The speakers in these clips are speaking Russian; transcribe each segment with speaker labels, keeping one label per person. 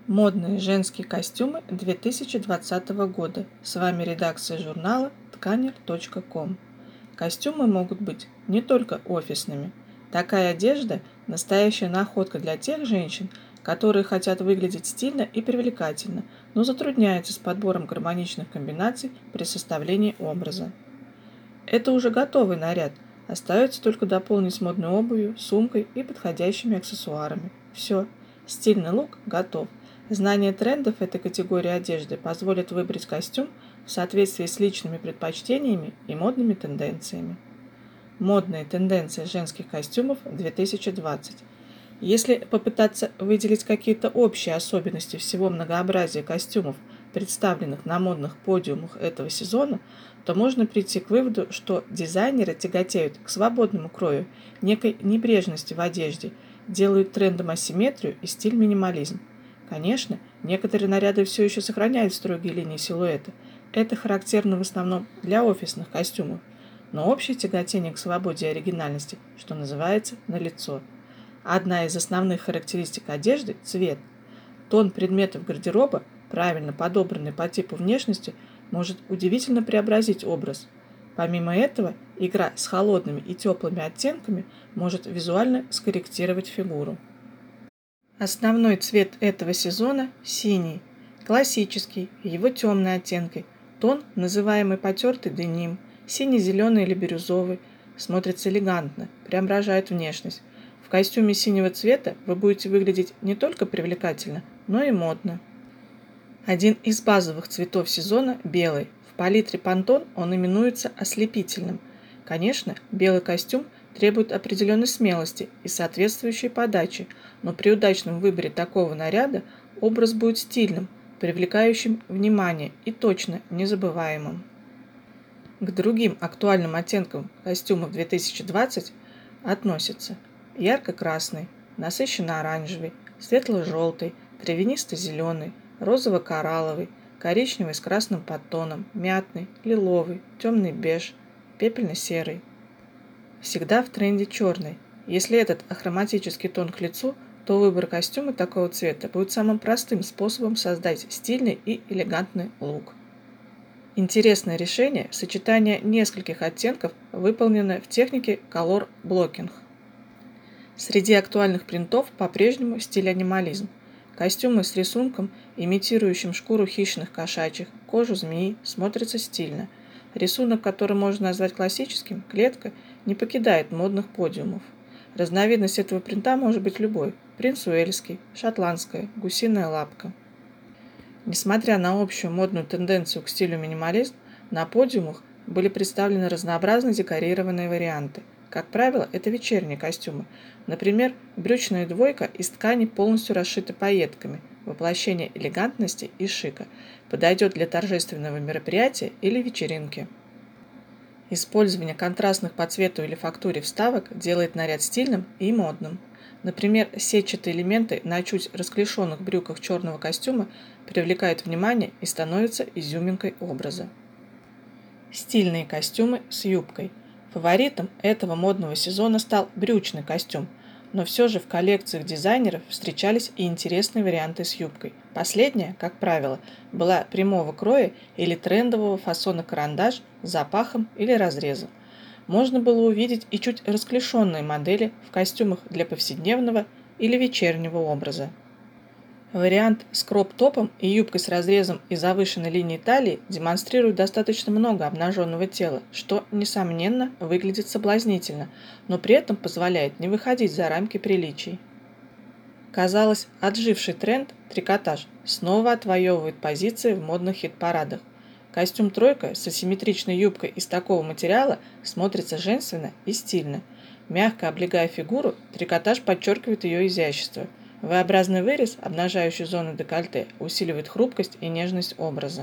Speaker 1: Модные женские костюмы 2020 года. С вами редакция журнала тканер.ком. Костюмы могут быть не только офисными. Такая одежда – настоящая находка для тех женщин, которые хотят выглядеть стильно и привлекательно, но затрудняются с подбором гармоничных комбинаций при составлении образа. Это уже готовый наряд. Остается только дополнить модной обувью, сумкой и подходящими аксессуарами. Все, стильный лук готов. Знание трендов этой категории одежды позволит выбрать костюм в соответствии с личными предпочтениями и модными тенденциями. Модные тенденции женских костюмов 2020. Если попытаться выделить какие-то общие особенности всего многообразия костюмов, представленных на модных подиумах этого сезона, то можно прийти к выводу, что дизайнеры тяготеют к свободному крою, некой небрежности в одежде, делают трендом асимметрию и стиль минимализм. Конечно, некоторые наряды все еще сохраняют строгие линии силуэта. Это характерно в основном для офисных костюмов. Но общее тяготение к свободе и оригинальности, что называется, налицо. Одна из основных характеристик одежды – цвет. Тон предметов гардероба, правильно подобранный по типу внешности, может удивительно преобразить образ. Помимо этого, игра с холодными и теплыми оттенками может визуально скорректировать фигуру. Основной цвет этого сезона – синий, классический, его темные оттенки, тон, называемый потертый деним, синий-зеленый или бирюзовый, смотрится элегантно, преображает внешность. В костюме синего цвета вы будете выглядеть не только привлекательно, но и модно. Один из базовых цветов сезона – белый. В палитре Pantone он именуется ослепительным. Конечно, белый костюм требует определенной смелости и соответствующей подачи, но при удачном выборе такого наряда образ будет стильным, привлекающим внимание и точно незабываемым. К другим актуальным оттенкам костюмов 2020 относятся ярко-красный, насыщенно-оранжевый, светло-желтый, травянисто-зеленый, розово-коралловый, коричневый с красным подтоном, мятный, лиловый, темный беж, пепельно-серый. Всегда в тренде черный. Если этот ахроматический тон к лицу, то выбор костюма такого цвета будет самым простым способом создать стильный и элегантный лук. Интересное решение – сочетание нескольких оттенков, выполненное в технике Color Blocking. Среди актуальных принтов по-прежнему стиль анимализм. Костюмы с рисунком, имитирующим шкуру хищных кошачьих, кожу змеи, смотрятся стильно. Рисунок, который можно назвать классическим, клетка, не покидает модных подиумов. Разновидность этого принта может быть любой – принц уэльский, шотландская, гусиная лапка. Несмотря на общую модную тенденцию к стилю минимализм, на подиумах были представлены разнообразно декорированные варианты. Как правило, это вечерние костюмы. Например, брючная двойка из ткани полностью расшита пайетками, воплощение элегантности и шика, подойдет для торжественного мероприятия или вечеринки. Использование контрастных по цвету или фактуре вставок делает наряд стильным и модным. Например, сетчатые элементы на чуть расклешенных брюках черного костюма привлекают внимание и становятся изюминкой образа. Стильные костюмы с юбкой. Фаворитом этого модного сезона стал брючный костюм, но все же в коллекциях дизайнеров встречались и интересные варианты с юбкой. Последняя, как правило, была прямого кроя или трендового фасона карандаш с запахом или разрезом. Можно было увидеть и чуть расклешенные модели в костюмах для повседневного или вечернего образа. Вариант с кроп-топом и юбкой с разрезом и завышенной линией талии демонстрирует достаточно много обнаженного тела, что, несомненно, выглядит соблазнительно, но при этом позволяет не выходить за рамки приличий. Казалось, отживший тренд трикотаж снова отвоевывает позиции в модных хит-парадах. Костюм «тройка» с асимметричной юбкой из такого материала смотрится женственно и стильно. Мягко облегая фигуру, трикотаж подчеркивает ее изящество. V-образный вырез, обнажающий зону декольте, усиливает хрупкость и нежность образа.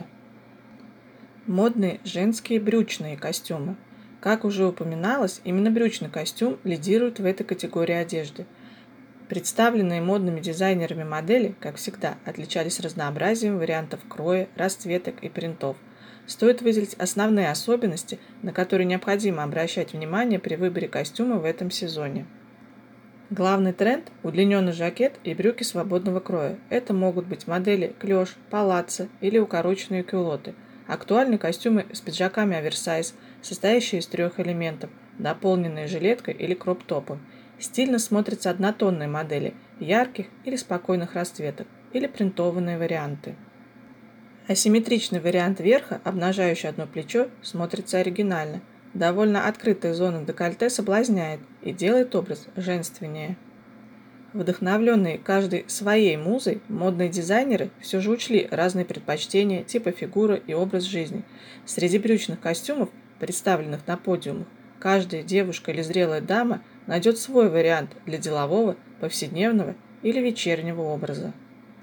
Speaker 1: Модные женские брючные костюмы. Как уже упоминалось, именно брючный костюм лидирует в этой категории одежды. Представленные модными дизайнерами модели, как всегда, отличались разнообразием вариантов кроя, расцветок и принтов. Стоит выделить основные особенности, на которые необходимо обращать внимание при выборе костюма в этом сезоне. Главный тренд – удлиненный жакет и брюки свободного кроя. Это могут быть модели клеш, палаццо или укороченные кюлоты. Актуальны костюмы с пиджаками оверсайз, состоящие из 3 элементов, дополненные жилеткой или кроп-топом. Стильно смотрятся однотонные модели, ярких или спокойных расцветок, или принтованные варианты. Асимметричный вариант верха, обнажающий одно плечо, смотрится оригинально. Довольно открытая зона декольте соблазняет и делает образ женственнее. Вдохновленные каждой своей музой, модные дизайнеры все же учли разные предпочтения, типа фигуры и образ жизни. Среди брючных костюмов, представленных на подиумах, каждая девушка или зрелая дама найдет свой вариант для делового, повседневного или вечернего образа.